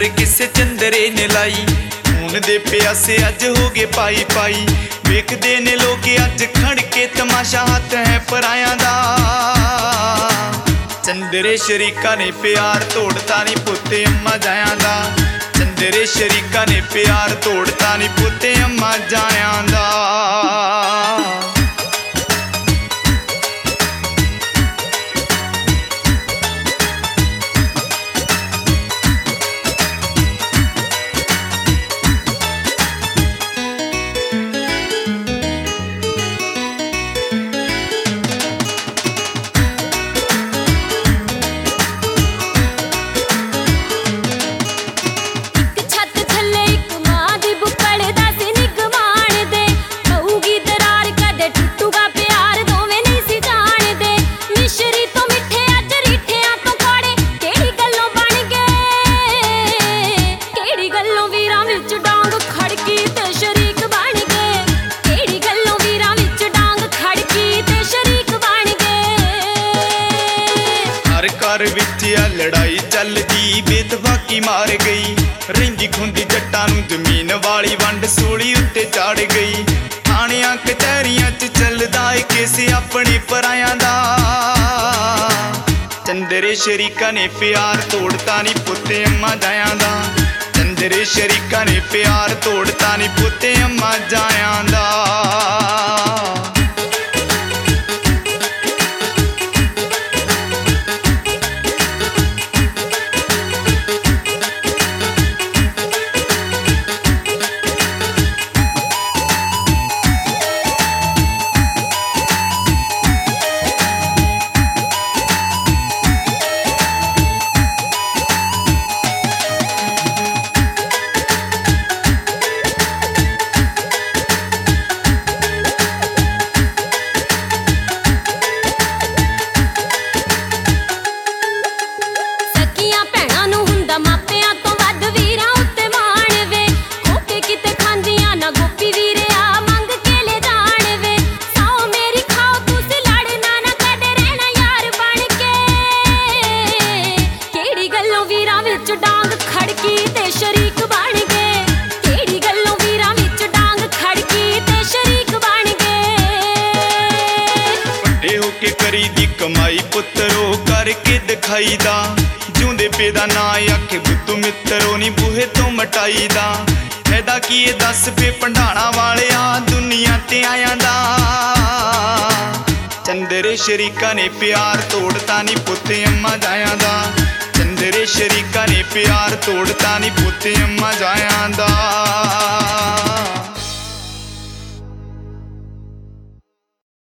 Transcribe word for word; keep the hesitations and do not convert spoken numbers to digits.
किसे चंदरे ने लाई। खून दे प्यासे अज हो गए पाई पाई, वेखदे ने लोग अज खड़ के तमाशा, हाथ है पराया दा। चंदरे शरीका ने प्यार तोड़ता नी पुते अम्मा जाया दा। चंदरे शरीका ने प्यार तोड़ता नी पुते अम्मा जाया दा। घर विच आ लड़ाई चलदी, बेतफाकी मार गई। रहिंदी खुंदी जट्टां नूं जमीन वाली वंड सूली उत्ते चढ़ गई। थाणियां कचहरियां च चलदा ए केस अपने परायां दा। चंदरे शरीका ने प्यार तोड़ता नी पुते अम्मा जाया दा। चंदरे शरीका ने प्यार तोड़ता नी पुते अम्मा जाया दा। करी दी कमाई पुत्रो करके दिखाई दा। जिउंदे पे दा ना आखे बुद्धू मित्रो नी बूहे तो मटाई दा। फायदा की ये दस पे भंडाणा वाले आ दुनिया ते आया दा। चंदरे शरीका ने प्यार तोड़ता नी पुते अम्मा जाया दा। चंदरे शरीका ने प्यार तोड़ता नी पुते अम्मा जाया दा।